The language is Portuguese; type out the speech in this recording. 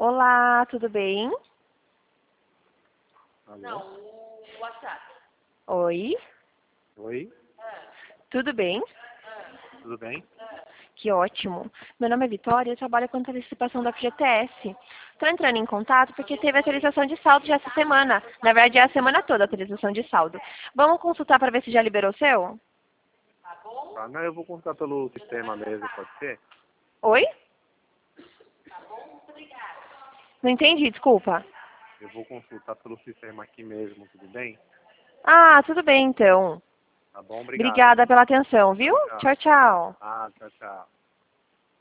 Olá, tudo bem? Alô? Não, o WhatsApp. Oi, Oi, tudo bem? tudo bem? Que ótimo. Meu nome é Vitória e eu trabalho com antecipação da FGTS. Estou entrando em contato porque teve atualização de saldo já essa semana. Na verdade, é a semana toda a atualização de saldo. Vamos consultar para ver se já liberou o seu? Tá bom? Tá, não, eu vou consultar pelo sistema mesmo, pode ser? Oi? Tá bom? Muito obrigada. Não entendi, desculpa. Eu vou consultar pelo sistema aqui mesmo, tudo bem? Ah, tudo bem então. Tá bom, obrigado. Obrigada pela atenção, viu? Tchau. Tchau, tchau. Ah, tchau, tchau.